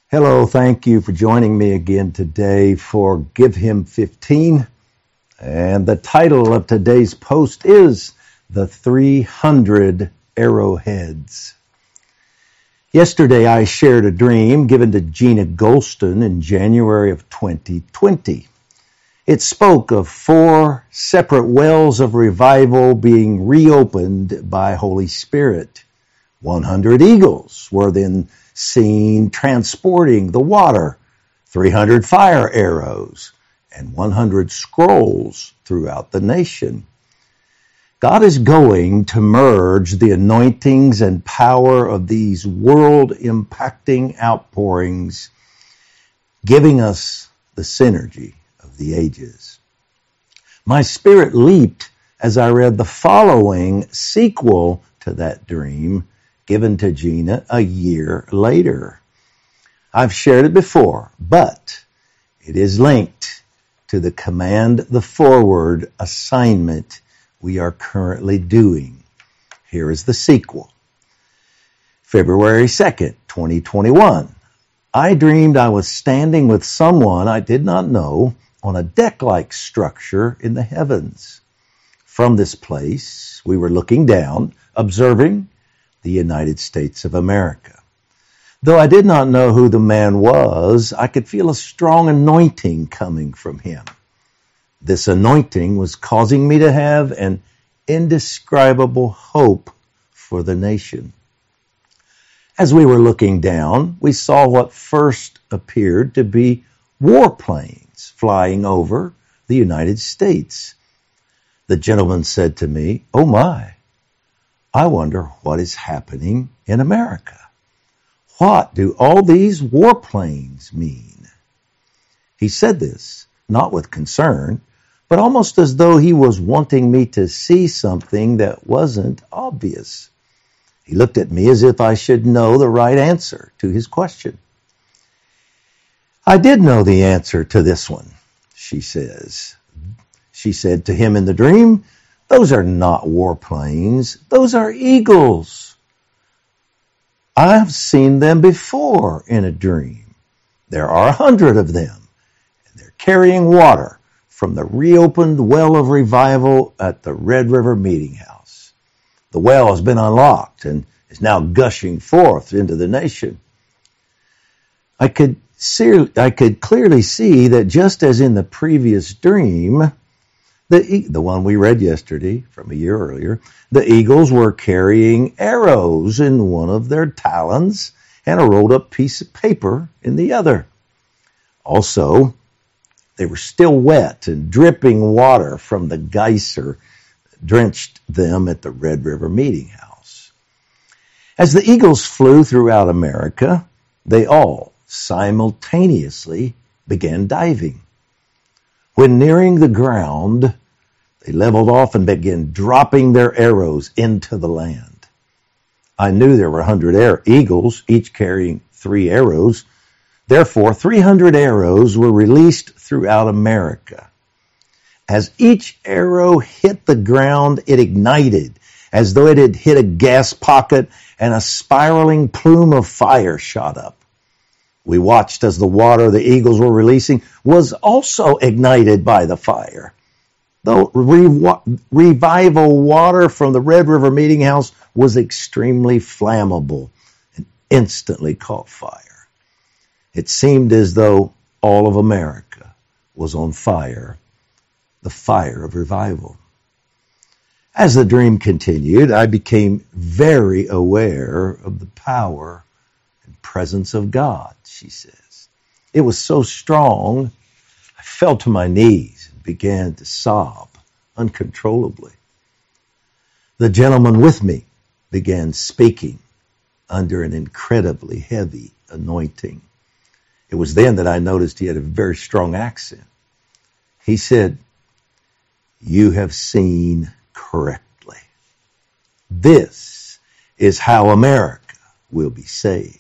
Hello, thank you for joining me again today for Give Him 15. And the title of today's post is The 300 Arrowheads. Yesterday I shared a dream given to Gina Golston in January of 2020. It spoke of 4 separate wells of revival being reopened by Holy Spirit. 100 eagles were then seen transporting the water, 300 fire arrows, and 100 scrolls throughout the nation. God is going to merge the anointings and power of these world-impacting outpourings, giving us the synergy of the ages. My spirit leaped as I read the following sequel to that dream given to Gina a year later. I've shared it before, but it is linked to the Command the Forward assignment we are currently doing. Here is the sequel. February 2nd, 2021. I dreamed I was standing with someone I did not know on a deck-like structure in the heavens. From this place, we were looking down, observing the United States of America. Though I did not know who the man was, I could feel a strong anointing coming from him. This anointing was causing me to have an indescribable hope for the nation. As we were looking down, we saw what first appeared to be warplanes flying over the United States. The gentleman said to me, "Oh my, I wonder what is happening in America. What do all these warplanes mean?" He said this, not with concern, but almost as though he was wanting me to see something that wasn't obvious. He looked at me as if I should know the right answer to his question. "I did know the answer to this one," she says. She said to him in the dream, "Those are not warplanes. Those are eagles. I've seen them before in a dream. There are 100 of them, and they're carrying water from the reopened well of revival at the Red River Meeting House. The well has been unlocked and is now gushing forth into the nation." I could clearly see that just as in the previous dream, the one we read yesterday from a year earlier, the eagles were carrying arrows in one of their talons and a rolled up piece of paper in the other. Also, they were still wet and dripping water from the geyser drenched them at the Red River Meeting House. As the eagles flew throughout America, they all simultaneously began diving. When nearing the ground, they leveled off and began dropping their arrows into the land. I knew there were 100 eagles, each carrying 3 arrows. Therefore, 300 arrows were released throughout America. As each arrow hit the ground, it ignited as though it had hit a gas pocket, and a spiraling plume of fire shot up. We watched as the water the eagles were releasing was also ignited by the fire. Though revival water from the Red River Meeting House was extremely flammable and instantly caught fire. It seemed as though all of America was on fire, the fire of revival. As the dream continued, I became very aware of the power and presence of God, she says. It was so strong, I fell to my knees and began to sob uncontrollably. The gentleman with me began speaking under an incredibly heavy anointing. It was then that I noticed he had a very strong accent. He said, "You have seen correctly. This is how America will be saved.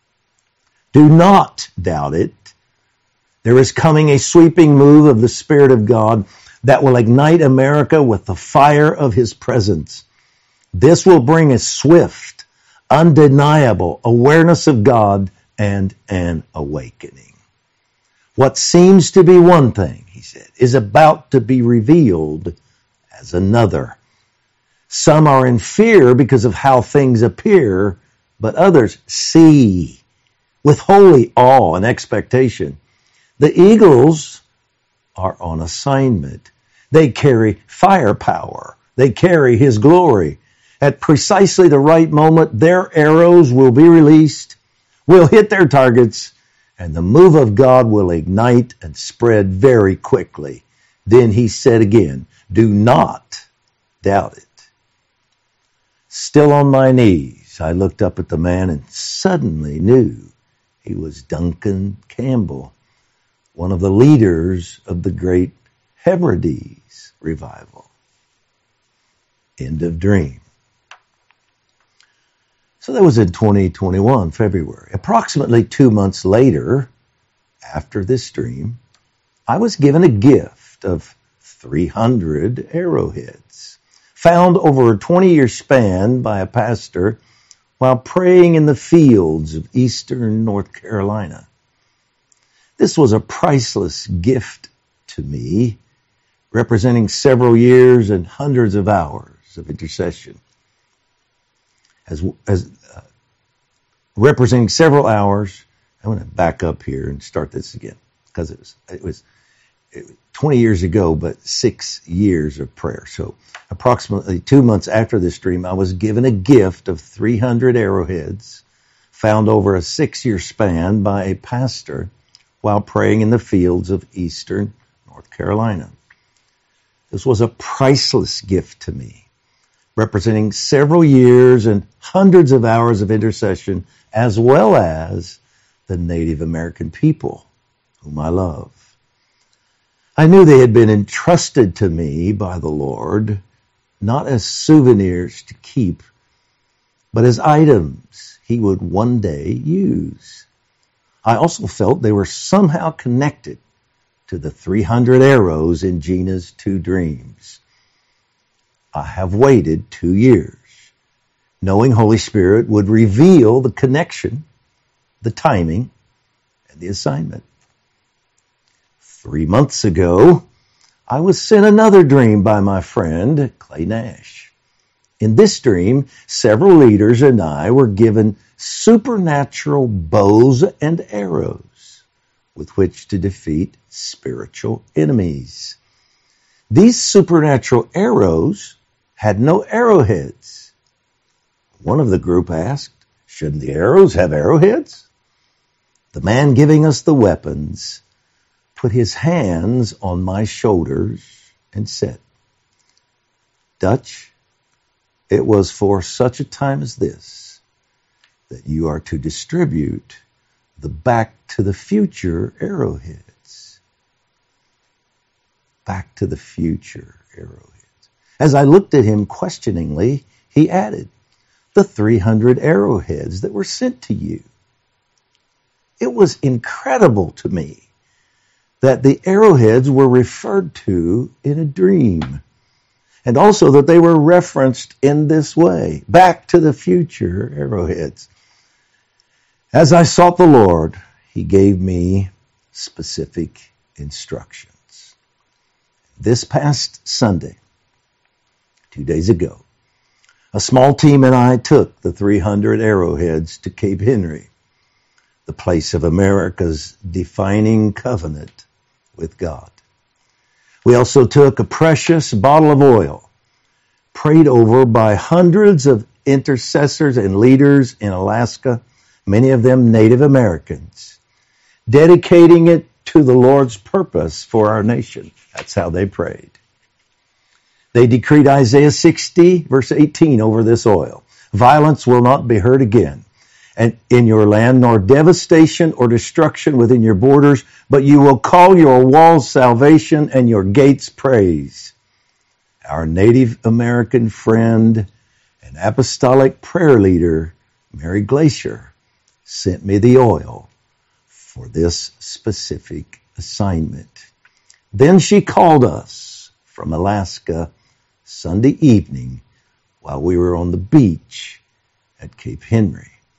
Do not doubt it. There is coming a sweeping move of the Spirit of God that will ignite America with the fire of His presence. This will bring a swift, undeniable awareness of God and an awakening. What seems to be one thing, he said, is about to be revealed as another. Some are in fear because of how things appear, but others see with holy awe and expectation. The eagles are on assignment. They carry firepower. They carry his glory. At precisely the right moment, their arrows will be released, will hit their targets, and the move of God will ignite and spread very quickly. Then he said again, do not doubt it. Still on my knees, I looked up at the man and suddenly knew he was Duncan Campbell, one of the leaders of the Great Hebrides revival. End of dream. So that was in 2021, February. Approximately 2 months later, after this dream, I was given a gift of 300 arrowheads, found over a 20-year span by a pastor while praying in the fields of eastern North Carolina. This was a priceless gift to me, representing several years and hundreds of hours of intercession. Representing several hours. I'm going to back up here and start this again because it was 20 years ago, but 6 years of prayer. So approximately 2 months after this dream, I was given a gift of 300 arrowheads found over a 6-year span by a pastor while praying in the fields of eastern North Carolina. This was a priceless gift to me, representing several years and hundreds of hours of intercession, as well as the Native American people whom I love. I knew they had been entrusted to me by the Lord, not as souvenirs to keep, but as items he would one day use. I also felt they were somehow connected to the 300 arrows in Gina's 2 dreams. I have waited 2 years, knowing Holy Spirit would reveal the connection, the timing, and the assignment. 3 months ago, I was sent another dream by my friend, Clay Nash. In this dream, several leaders and I were given supernatural bows and arrows with which to defeat spiritual enemies. These supernatural arrows had no arrowheads. One of the group asked, shouldn't the arrows have arrowheads? The man giving us the weapons put his hands on my shoulders and said, Dutch, it was for such a time as this that you are to distribute the Back to the Future arrowheads. Back to the Future arrowheads. As I looked at him questioningly, he added, the 300 arrowheads that were sent to you. It was incredible to me that the arrowheads were referred to in a dream, and also that they were referenced in this way, Back to the Future arrowheads. As I sought the Lord, he gave me specific instructions. This past Sunday, 2 days ago, a small team and I took the 300 arrowheads to Cape Henry, the place of America's defining covenant with God. We also took a precious bottle of oil, prayed over by hundreds of intercessors and leaders in Alaska, many of them Native Americans, dedicating it to the Lord's purpose for our nation. That's how they prayed. They decreed Isaiah 60, verse 18 over this oil. Violence will not be heard again and in your land, nor devastation or destruction within your borders, but you will call your walls salvation and your gates praise. Our Native American friend and apostolic prayer leader, Mary Glacier, sent me the oil for this specific assignment. Then she called us from Alaska Sunday evening while we were on the beach at Cape Henry.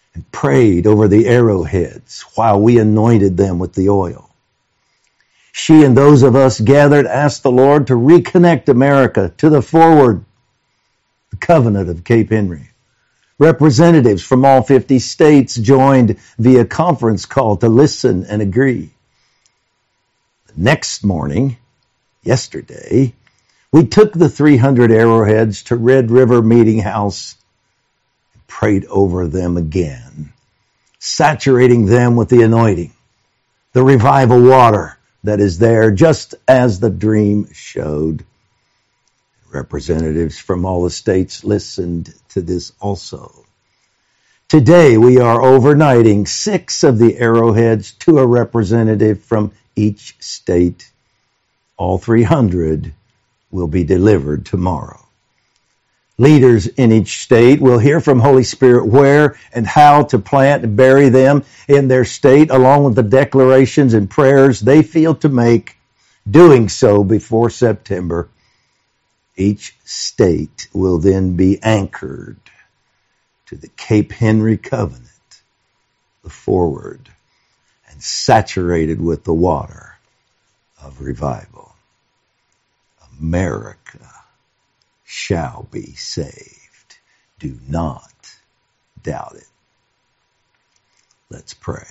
and prayed over the arrowheads while we anointed them with the oil. She and those of us gathered asked the Lord to reconnect America to the forward, the covenant of Cape Henry. Representatives from all 50 states joined via conference call to listen and agree. The next morning, yesterday, we took the 300 arrowheads to Red River Meeting House and prayed over them again, saturating them with the anointing, the revival water that is there, just as the dream showed. Representatives from all the states listened to this also. Today we are overnighting 6 of the arrowheads to a representative from each state. All 300 will be delivered tomorrow. Leaders in each state will hear from Holy Spirit where and how to plant and bury them in their state, along with the declarations and prayers they feel to make, doing so before September. Each state will then be anchored to the Cape Henry covenant, the forward, and saturated with the water of revival. America shall be saved. Do not doubt it. Let's pray.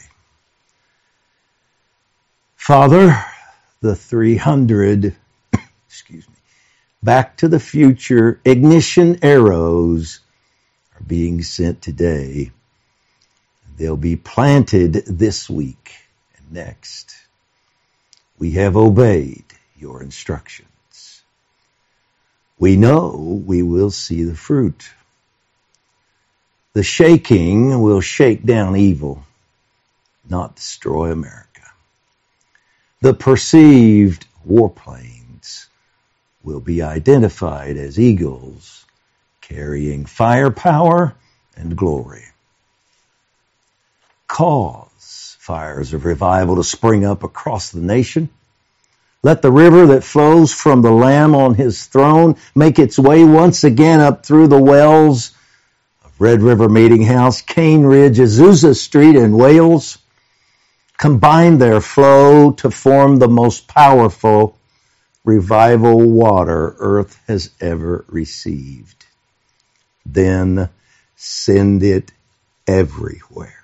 Father, the 300, Back to the Future ignition arrows are being sent today. They'll be planted this week and next. We have obeyed your instructions. We know we will see the fruit. The shaking will shake down evil, not destroy America. The perceived warplanes will be identified as eagles carrying firepower and glory. Cause fires of revival to spring up across the nation. Let the river that flows from the Lamb on his throne make its way once again up through the wells of Red River Meeting House, Cane Ridge, Azusa Street, and Wales. Combine their flow to form the most powerful revival water earth has ever received. Then send it everywhere.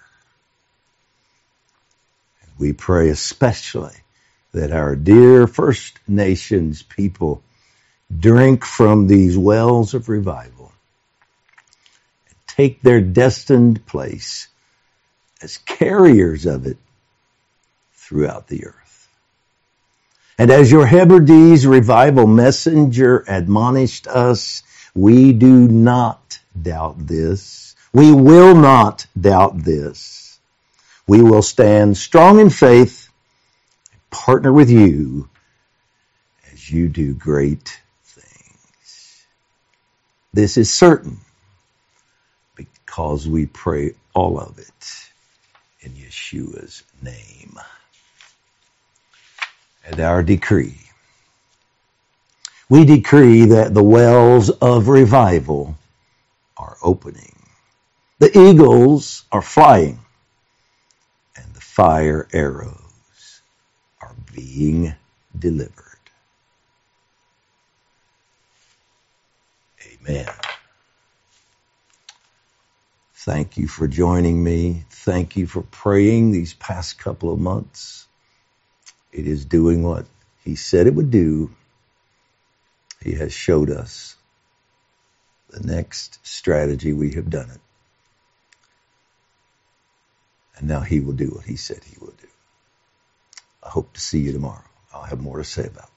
And we pray especially that our dear First Nations people drink from these wells of revival and take their destined place as carriers of it throughout the earth. And as your Hebrides revival messenger admonished us, we do not doubt this. We will not doubt this. We will stand strong in faith, partner with you as you do great things. This is certain because we pray all of it in Yeshua's name. And our decree. We decree that the wells of revival are opening. The eagles are flying. And the fire arrows are being delivered. Amen. Thank you for joining me. Thank you for praying these past couple of months. It is doing what he said it would do. He has showed us the next strategy. We have done it. And now he will do what he said he will do. I hope to see you tomorrow. I'll have more to say about that.